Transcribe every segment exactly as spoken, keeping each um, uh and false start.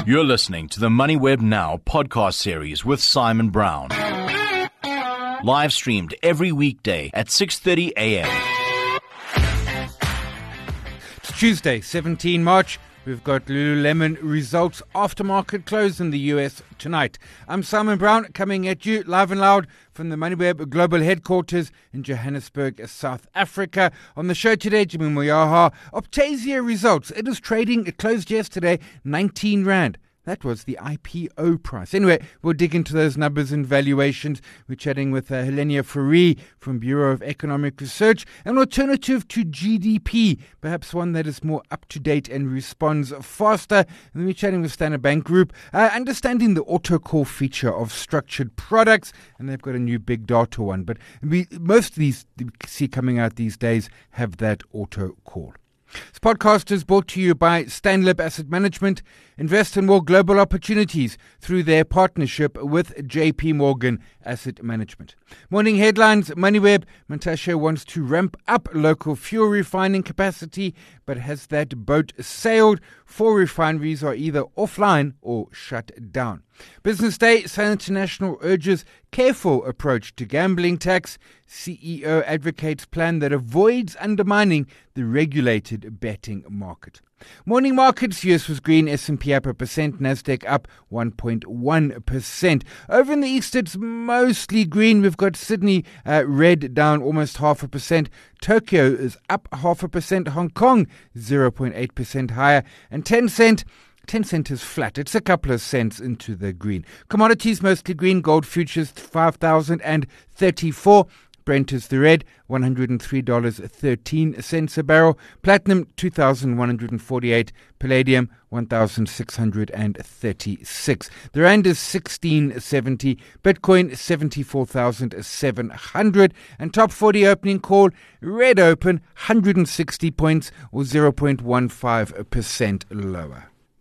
You're listening to the MoneyWeb Now podcast series with Simon Brown. Live streamed every weekday at six thirty a.m. It's Tuesday, seventeenth of March. We've got Lululemon results after market close in the U S tonight. I'm Simon Brown, coming at you live and loud from the MoneyWeb Global Headquarters in Johannesburg, South Africa. On the show today, Jimmy Moyaha, Optasia results. It is trading, it closed yesterday, nineteen rand. That was the I P O price. Anyway, we'll dig into those numbers and valuations. We're chatting with uh, Helenia Fourie from Bureau of Economic Research, an alternative to G D P, perhaps one that is more up-to-date and responds faster. And then we're chatting with Standard Bank Group, uh, understanding the auto call feature of structured products, and they've got a new big data one. But we, most of these we see coming out these days have that auto call. This podcast is brought to you by Stanlib Asset Management. Invest in more global opportunities through their partnership with J P Morgan Asset Management. Morning headlines, MoneyWeb. Mantashe wants to ramp up local fuel refining capacity, but has that boat sailed? Four refineries are either offline or shut down. Business Day, Sun International urges careful approach to gambling tax. C E O advocates plan that avoids undermining the regulated betting market. Morning markets, U S was green, S and P up a percent, Nasdaq up one point one percent. Over in the east, it's mostly green. We've got Sydney uh, red, down almost half a percent. Tokyo is up half a percent. Hong Kong zero point eight percent higher. And Tencent, Tencent is flat. It's a couple of cents into the green. Commodities mostly green. Gold futures five thousand thirty-four. Brent is the red, one hundred three dollars and thirteen cents a barrel. Platinum, two thousand one hundred forty-eight. Palladium, one thousand six hundred thirty-six. The rand is sixteen seventy. Bitcoin, seventy-four thousand seven hundred. And top forty opening call, red open, one hundred sixty points or zero point one five percent lower.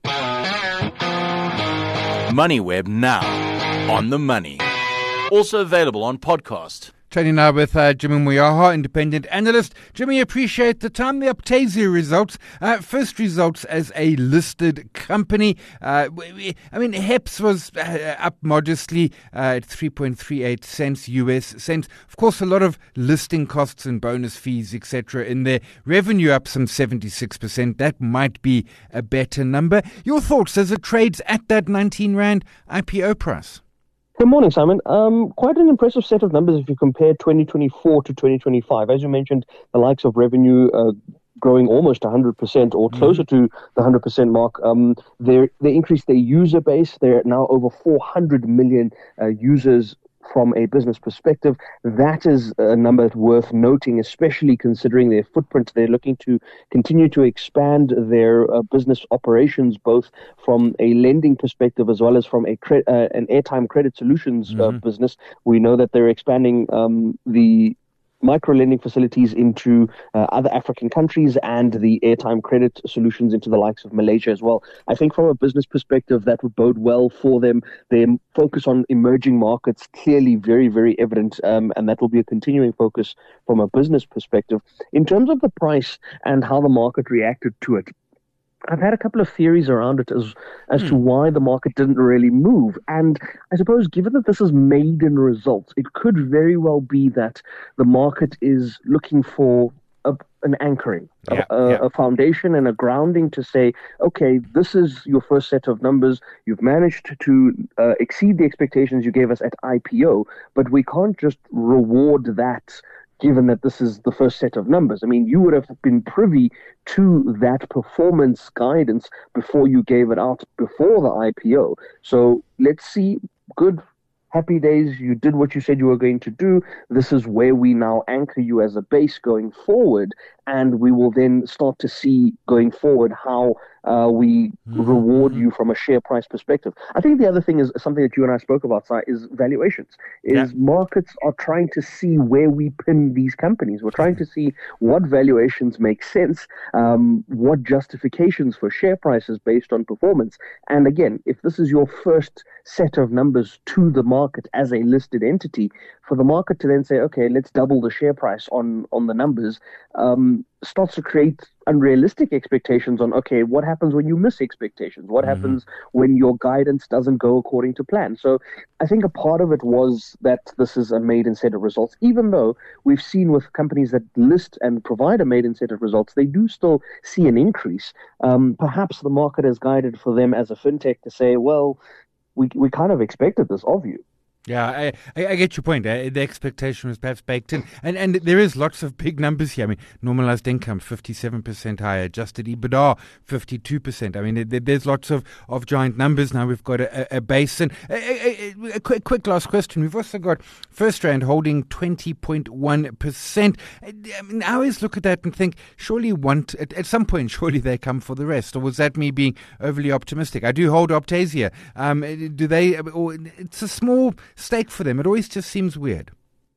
MoneyWeb Now, on the money. Also available on podcast. Chatting now with uh, Jimmy Moyaha, independent analyst. Jimmy, appreciate the time. The Optasia results, uh, first results as a listed company. Uh, we, I mean, H E P S was uh, up modestly uh, at three point three eight cents U S cents. Of course, a lot of listing costs and bonus fees, et cetera in there. Revenue up some seventy-six percent. That might be a better number. Your thoughts as it trades at that nineteen rand I P O price? Good morning, Simon. Um, quite an impressive set of numbers if you compare twenty twenty-four to twenty twenty-five. As you mentioned, the likes of revenue uh, growing almost one hundred percent or closer mm-hmm. to the one hundred percent mark. Um, they increased their user base. They're now over four hundred million uh, users from a business perspective. That is a number worth noting, especially considering their footprint. They're looking to continue to expand their uh, business operations, both from a lending perspective as well as from a cre- uh, an airtime credit solutions uh, mm-hmm. business. We know that they're expanding um, the micro-lending facilities into uh, other African countries and the airtime credit solutions into the likes of Malaysia as well. I think from a business perspective, that would bode well for them. Their focus on emerging markets, clearly very, very evident, um, and that will be a continuing focus from a business perspective. In terms of the price and how the market reacted to it, I've had a couple of theories around it as as hmm. to why the market didn't really move. And I suppose given that this is maiden results, it could very well be that the market is looking for a, an anchoring, yeah, a, yeah. a foundation and a grounding to say, okay, this is your first set of numbers. You've managed to uh, exceed the expectations you gave us at I P O, but we can't just reward that given that this is the first set of numbers. I mean, you would have been privy to that performance guidance before you gave it out before the I P O. So let's see, good, happy days, you did what you said you were going to do. This is where we now anchor you as a base going forward, and we will then start to see going forward how uh, we mm-hmm. reward you from a share price perspective. I think the other thing is something that you and I spoke about, Si, is valuations. Is yeah. markets are trying to see where we pin these companies. We're trying to see what valuations make sense, um, what justifications for share prices based on performance. And again, if this is your first set of numbers to the market as a listed entity, for the market to then say, okay, let's double the share price on, on the numbers, um, then starts to create unrealistic expectations on, okay, what happens when you miss expectations? What mm-hmm. happens when your guidance doesn't go according to plan? So I think a part of it was that this is a maiden set of results, even though we've seen with companies that list and provide a maiden set of results, they do still see an increase. Um, perhaps the market has guided for them as a fintech to say, well, we we kind of expected this of you. Yeah, I, I, I get your point. Uh, the expectation was perhaps baked in. And and there is lots of big numbers here. I mean, normalized income, fifty-seven percent higher. Adjusted EBITDA, fifty-two percent. I mean, there, there's lots of, of giant numbers. Now we've got a, a, a base. And a, a, a quick, quick last question. We've also got FirstRand holding twenty point one percent. I mean, I always look at that and think, surely one, at, at some point, surely they come for the rest. Or was that me being overly optimistic? I do hold Optasia. Um, do they, or it's a small stake for them. It always just seems weird.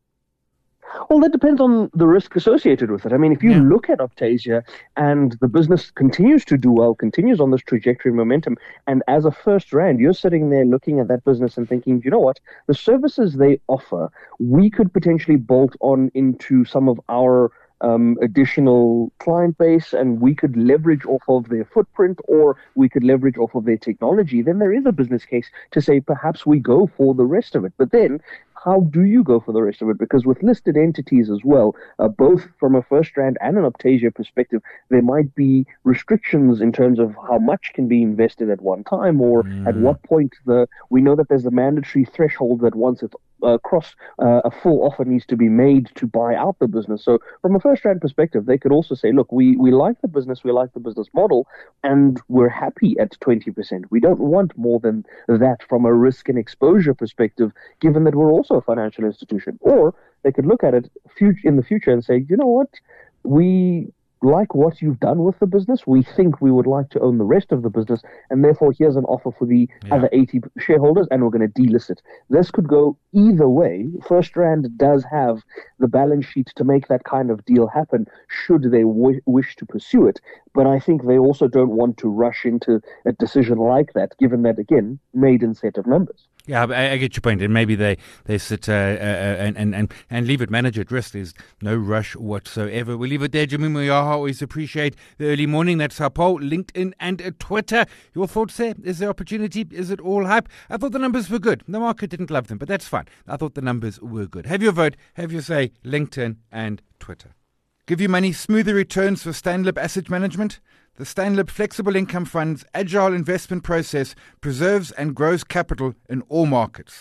Well, that depends on the risk associated with it. I mean, if you yeah. look at Optasia and the business continues to do well, continues on this trajectory momentum, and as a FirstRand, you're sitting there looking at that business and thinking, you know what, the services they offer, we could potentially bolt on into some of our Um, additional client base, and we could leverage off of their footprint, or we could leverage off of their technology, then there is a business case to say perhaps we go for the rest of it. But then how do you go for the rest of it? Because with listed entities as well, uh, both from a FirstRand and an Optasia perspective, there might be restrictions in terms of how much can be invested at one time, or mm. at what point the we know that there's a mandatory threshold that once it's uh, across uh, a full offer needs to be made to buy out the business. So from a FirstRand perspective, they could also say, look, we, we like the business, we like the business model, and we're happy at twenty percent. We don't want more than that from a risk and exposure perspective, given that we're also a financial institution. Or they could look at it in the future and say, you know what, we like what you've done with the business. We think we would like to own the rest of the business, and therefore here's an offer for the yeah. other eighty shareholders, and we're going to delist it. This could go either way. FirstRand does have the balance sheet to make that kind of deal happen should they w- wish to pursue it. But I think they also don't want to rush into a decision like that, given that, again, maiden set of numbers. Yeah, I, I get your point. And maybe they, they sit uh, uh, and, and, and, and leave it, manage at risk. There's no rush whatsoever. We'll leave it there. Jimmy Moyaha, always appreciate the early morning. That's our poll, LinkedIn and uh, Twitter. Your thoughts there? Is there opportunity? Is it all hype? I thought the numbers were good. The market didn't love them, but that's fine. I thought the numbers were good. Have your vote. Have your say, LinkedIn and Twitter. Give you money, smoother returns for Stanlib Asset Management. The Stanlib Flexible Income Fund's agile investment process preserves and grows capital in all markets.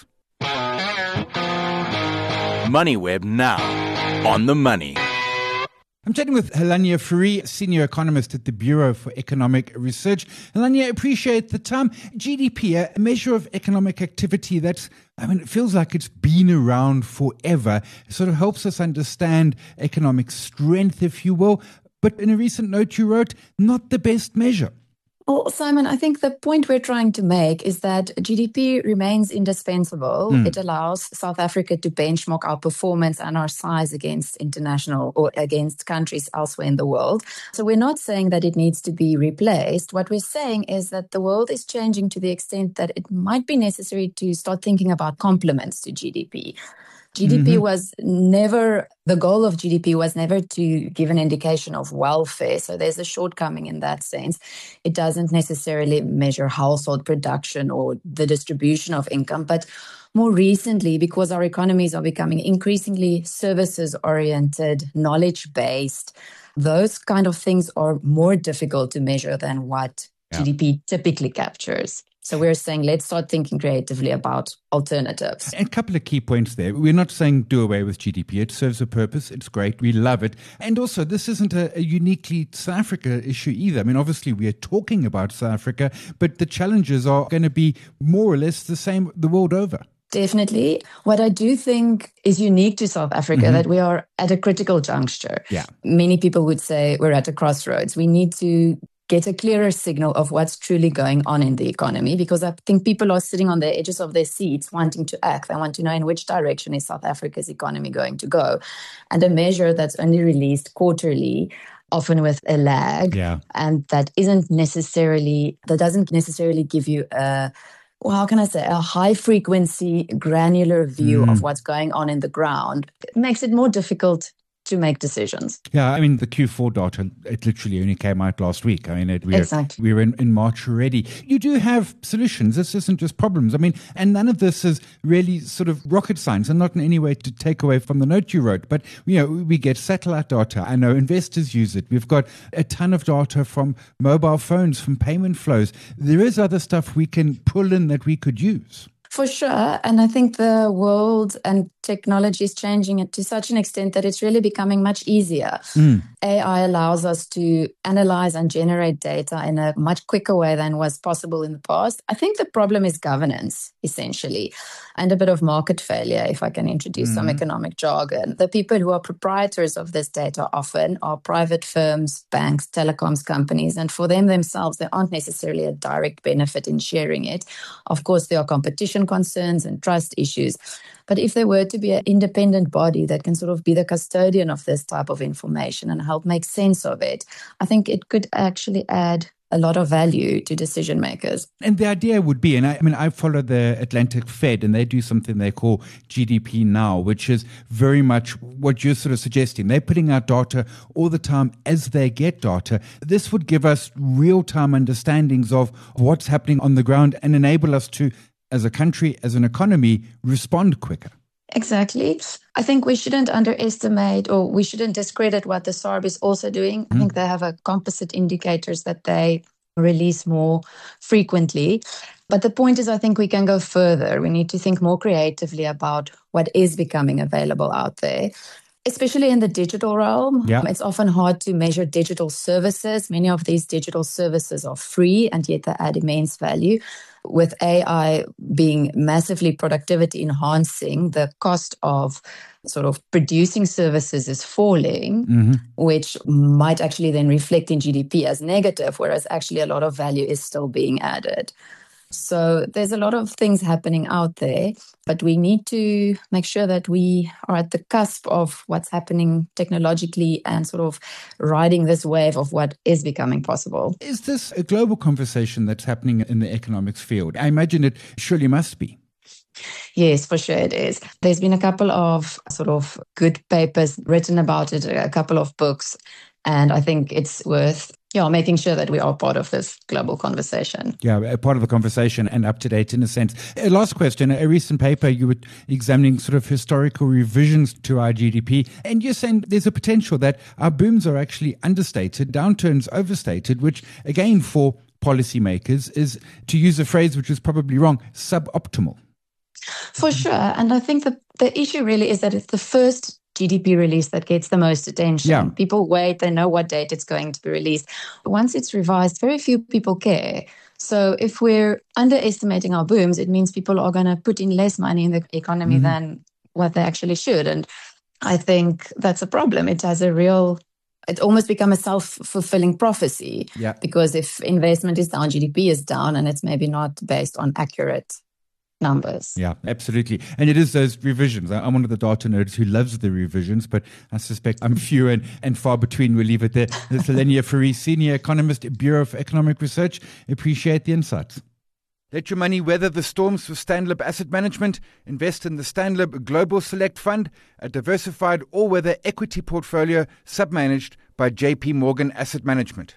MoneyWeb now, on the money. I'm chatting with Helania Fourie, Senior Economist at the Bureau for Economic Research. Helania, appreciate the time. G D P, a measure of economic activity that's, I mean, it feels like it's been around forever. It sort of helps us understand economic strength, if you will. But in a recent note you wrote, not the best measure. Well, Simon, I think the point we're trying to make is that G D P remains indispensable. Mm. It allows South Africa to benchmark our performance and our size against international or against countries elsewhere in the world. So we're not saying that it needs to be replaced. What we're saying is that the world is changing to the extent that it might be necessary to start thinking about complements to G D P. G D P mm-hmm. was never, the goal of G D P was never to give an indication of welfare. So there's a shortcoming in that sense. It doesn't necessarily measure household production or the distribution of income. But more recently, because our economies are becoming increasingly services-oriented, knowledge-based, those kind of things are more difficult to measure than what yeah. G D P typically captures. So we're saying let's start thinking creatively about alternatives. A couple of key points there. We're not saying do away with G D P. It serves a purpose. It's great. We love it. And also, this isn't a, a uniquely South Africa issue either. I mean, obviously, we are talking about South Africa, but the challenges are going to be more or less the same the world over. Definitely. What I do think is unique to South Africa, mm-hmm. that we are at a critical juncture. Yeah. Many people would say we're at a crossroads. We need to get a clearer signal of what's truly going on in the economy, because I think people are sitting on the edges of their seats wanting to act. They want to know in which direction is South Africa's economy going to go. And a measure that's only released quarterly, often with a lag, yeah. and that isn't necessarily, that doesn't necessarily give you a, well, how can I say, a high frequency, granular view mm. of what's going on in the ground. It makes it more difficult to make decisions. Yeah, I mean, the Q four data, it literally only came out last week. I mean, it, we're, exactly. we're in, in March already. You do have solutions. This isn't just problems. I mean, and none of this is really sort of rocket science, and not in any way to take away from the note you wrote. But, you know, we get satellite data. I know investors use it. We've got a ton of data from mobile phones, from payment flows. There is other stuff we can pull in that we could use. For sure. And I think the world and technology is changing it to such an extent that it's really becoming much easier. Mm. A I allows us to analyze and generate data in a much quicker way than was possible in the past. I think the problem is governance, essentially, and a bit of market failure, if I can introduce mm. some economic jargon. The people who are proprietors of this data often are private firms, banks, telecoms companies, and for them themselves, there aren't necessarily a direct benefit in sharing it. Of course, there are competition concerns and trust issues. But if there were to be an independent body that can sort of be the custodian of this type of information and help make sense of it, I think it could actually add a lot of value to decision makers. And the idea would be, and I, I mean, I follow the Atlantic Fed, and they do something they call G D P Now, which is very much what you're sort of suggesting. They're putting out data all the time as they get data. This would give us real-time understandings of what's happening on the ground and enable us to, as a country, as an economy, respond quicker. Exactly. I think we shouldn't underestimate or we shouldn't discredit what the S A R B is also doing. Mm. I think they have a composite indicators that they release more frequently. But the point is, I think we can go further. We need to think more creatively about what is becoming available out there. Especially in the digital realm, yeah. It's often hard to measure digital services. Many of these digital services are free and yet they add immense value. With A I being massively productivity enhancing, the cost of sort of producing services is falling, mm-hmm. which might actually then reflect in G D P as negative, whereas actually a lot of value is still being added. So there's a lot of things happening out there, but we need to make sure that we are at the cusp of what's happening technologically and sort of riding this wave of what is becoming possible. Is this a global conversation that's happening in the economics field? I imagine it surely must be. Yes, for sure it is. There's been a couple of sort of good papers written about it, a couple of books, and I think it's worth Yeah, making sure that we are part of this global conversation. Yeah, a part of the conversation and up to date in a sense. A last question, a recent paper, you were examining sort of historical revisions to our G D P, and you're saying there's a potential that our booms are actually understated, downturns overstated, which again for policymakers is, to use a phrase which is probably wrong, suboptimal. For sure. And I think that the issue really is that it's the first G D P release that gets the most attention. Yeah. People wait, they know what date it's going to be released. Once it's revised, very few people care. So if we're underestimating our booms, it means people are going to put in less money in the economy mm-hmm. than what they actually should. And I think that's a problem. It has a real, it almost become a self-fulfilling prophecy. Yeah. Because if investment is down, G D P is down, and it's maybe not based on accurate numbers. Yeah, absolutely. And it is those revisions. I'm one of the data nerds who loves the revisions, but I suspect I'm few and, and far between. We'll leave it there. Selenia Fourie, Senior Economist, Bureau of Economic Research. Appreciate the insights. Let your money weather the storms with Stanlib Asset Management. Invest in the Stanlib Global Select Fund, a diversified all-weather equity portfolio submanaged by J P Morgan Asset Management.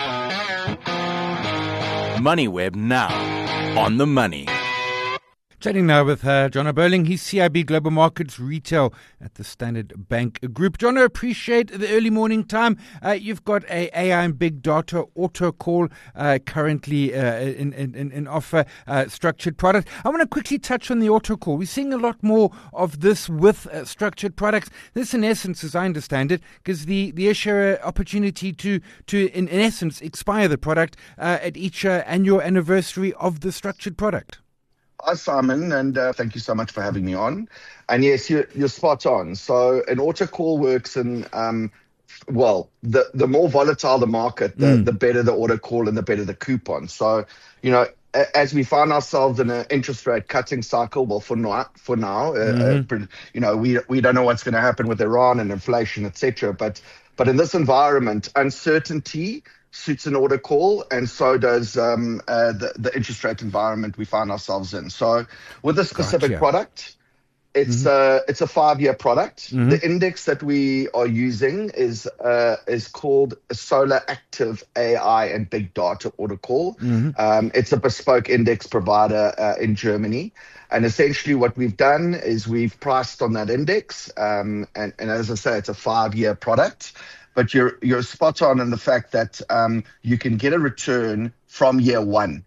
MoneyWeb now on the money. Chatting now with uh, Jono Bowling. He's C I B Global Markets Retail at the Standard Bank Group. Jono, appreciate the early morning time. Uh, you've got a A I and big data auto call uh, currently uh, in, in, in offer, uh, structured product. I want to quickly touch on the auto call. We're seeing a lot more of this with uh, structured products. This, in essence, as I understand it, gives the, the issuer opportunity to, to in, in essence, expire the product uh, at each uh, annual anniversary of the structured product. Hi, Simon, and uh, thank you so much for having me on. And yes, you're, you're spot on. So an auto call works in, um, well, the, the more volatile the market, the, mm. the better the auto call and the better the coupon. So, you know, as we find ourselves in an interest rate cutting cycle, well, for now, for now, mm-hmm. uh, you know, we we don't know what's going to happen with Iran and inflation, et cetera. But but in this environment, uncertainty suits an order call, and so does um, uh, the, the interest rate environment we find ourselves in. So with this specific gotcha. product, It's Mm-hmm. a it's a five year product. Mm-hmm. The index that we are using is uh, is called Solar Active A I and Big Data Order Call. Mm-hmm. Um, it's a bespoke index provider uh, in Germany, and essentially what we've done is we've priced on that index. Um, and, and as I say, it's a five year product. But you're you're spot on in the fact that um, you can get a return from year one.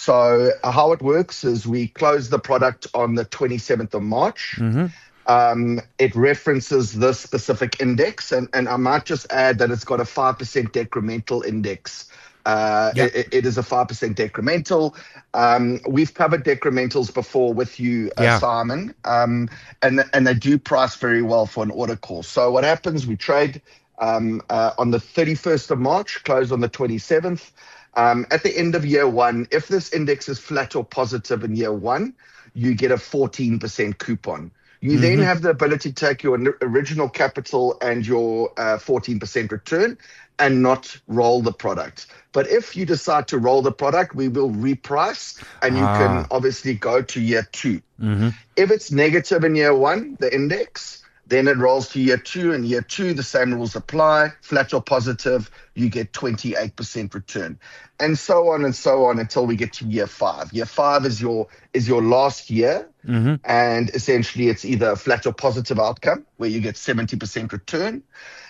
So uh, how it works is we close the product on the twenty-seventh of March. Mm-hmm. Um, it references this specific index, and, and I might just add that it's got a five percent decremental index. Uh, Yeah. it, it is a five percent decremental. Um, we've covered decrementals before with you, uh, Yeah. Simon, um, and, and they do price very well for an order call. So what happens, we trade um, uh, on the thirty-first of March, close on the twenty-seventh. Um, at the end of year one, if this index is flat or positive in year one, you get a fourteen percent coupon. You Mm-hmm. then have the ability to take your n- original capital and your uh, fourteen percent return and not roll the product. But if you decide to roll the product, we will reprice and you Ah. can obviously go to year two. Mm-hmm. If it's negative in year one, the index, then it rolls to year two, and year two, the same rules apply. Flat or positive, you get twenty-eight percent return. And so on and so on until we get to year five. Year five is your is your last year, Mm-hmm. and essentially it's either a flat or positive outcome where you get seventy percent return.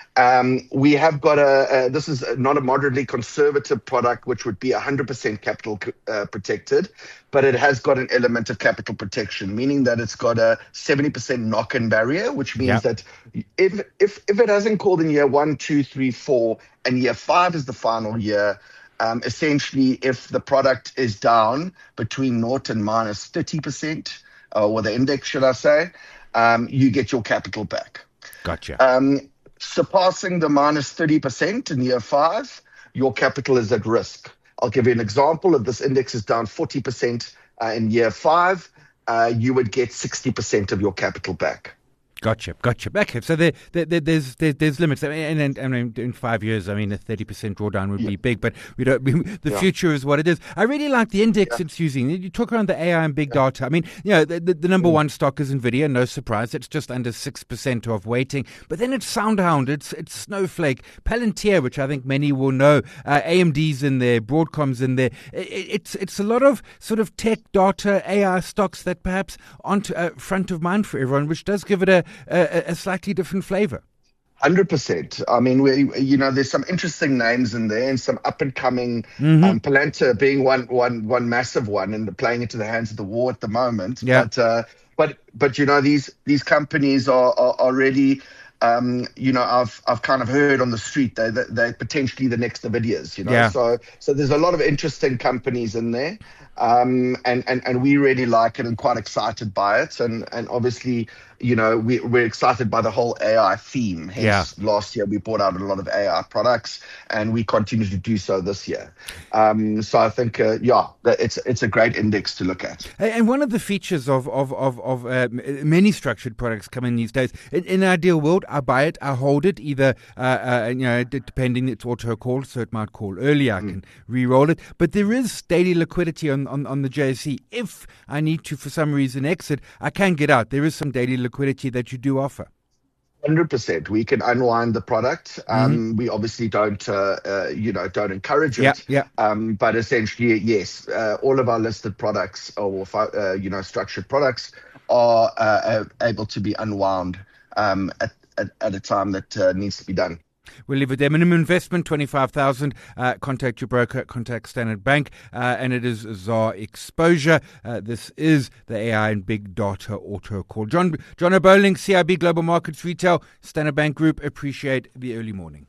Um, we have got a, a, this is not a moderately conservative product, which would be one hundred percent capital uh, protected, but it has got an element of capital protection, meaning that it's got a seventy percent knock-in barrier, which means Yep. that if, if, if it hasn't called in year one, two, three, four, and year five is the final year, um, essentially if the product is down between naught and minus thirty percent, uh, or the index, should I say, um, you get your capital back. Gotcha. Um, surpassing the minus thirty percent in year five, your capital is at risk. I'll give you an example. If this index is down forty percent uh, in year five, uh, you would get sixty percent of your capital back. Gotcha, gotcha. Okay, so there, there, there there's there, there's limits. I mean, and, and, I mean, in five years, I mean, a thirty percent drawdown would Yeah. be big, but we don't. We, the Yeah. future is what it is. I really like the index Yeah. it's using. You talk around the A I and big data. I mean, you know, the, the, the number Mm. one stock is Nvidia. No surprise, it's just under six percent of weighting. But then it's SoundHound, it's it's Snowflake, Palantir, which I think many will know. Uh, A M D's in there, Broadcom's in there. It, it's it's a lot of sort of tech, data, A I stocks that perhaps aren't uh, front of mind for everyone, which does give it a a, a slightly different flavor. one hundred percent. I mean, we, you know, there's some interesting names in there and some up and coming, Mhm. um, Palantir being one, one, one massive one and playing into the hands of the war at the moment. Yeah. But, uh, but, but, you know, these, these companies are, are, are really, um, you know, I've, I've kind of heard on the street they, they, they're potentially the next Nvidias, you know, Yeah. so, so there's a lot of interesting companies in there. Um, and, and, and we really like it and quite excited by it. And, and obviously, you know, we, we're excited by the whole A I theme. Hence, Yeah. last year we brought out a lot of A I products, and we continue to do so this year. Um, so I think, uh, yeah, that it's it's a great index to look at. And one of the features of of of, of uh, many structured products coming these days, in, in an ideal world, I buy it, I hold it, either uh, uh, you know, depending, it's auto call, so it might call early, I can re-roll it. But there is daily liquidity on, on, on the J S E. If I need to, for some reason, exit, I can get out. There is some daily liquidity that you do offer. one hundred percent. We can unwind the product. Um, We obviously don't, uh, uh, you know, don't encourage it. Yeah, yeah. Um, but essentially, yes, uh, all of our listed products or, uh, you know, structured products are uh, able to be unwound um, at, at, at a time that uh, needs to be done. We'll leave it there. Minimum investment, twenty-five thousand dollars. Uh, contact your broker, contact Standard Bank, uh, and it is Z A R Exposure. Uh, this is the A I and Big Data Auto Call. John, John O'Bowling, C I B Global Markets Retail, Standard Bank Group. Appreciate the early morning.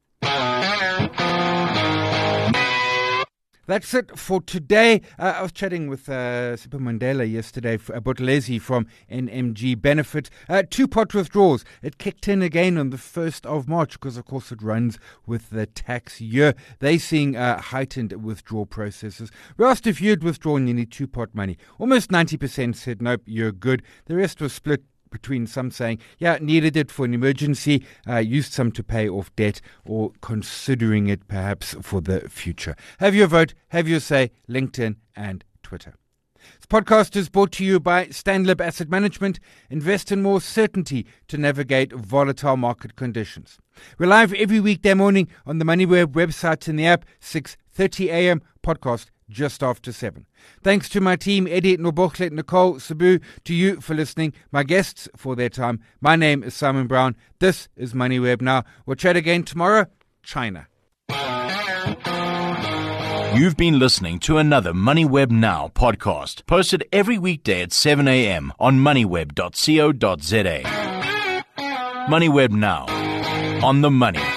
That's it for today. Uh, I was chatting with uh, Sipho Mandela yesterday, uh, Buthelezi from N M G Benefit. Uh, two-pot withdrawals. It kicked in again on the first of March because, of course, it runs with the tax year. They're seeing uh, heightened withdrawal processes. We asked if you'd withdrawn any two-pot money. Almost ninety percent said, nope, you're good. The rest was split between some saying, yeah, needed it for an emergency, uh, used some to pay off debt, or considering it perhaps for the future. Have your vote, have your say, LinkedIn and Twitter. This podcast is brought to you by Stanlib Asset Management. Invest in more certainty to navigate volatile market conditions. We're live every weekday morning on the MoneyWeb website and the app, six thirty a.m. podcast just after seven. Thanks to my team, Eddie, Nobokle, Nicole, Sabu, to you for listening, my guests for their time. My name is Simon Brown. This is MoneyWeb Now. We'll chat again tomorrow. China. You've been listening to another MoneyWeb Now podcast, posted every weekday at seven a.m. on moneyweb dot co dot za. MoneyWeb Now, on the money.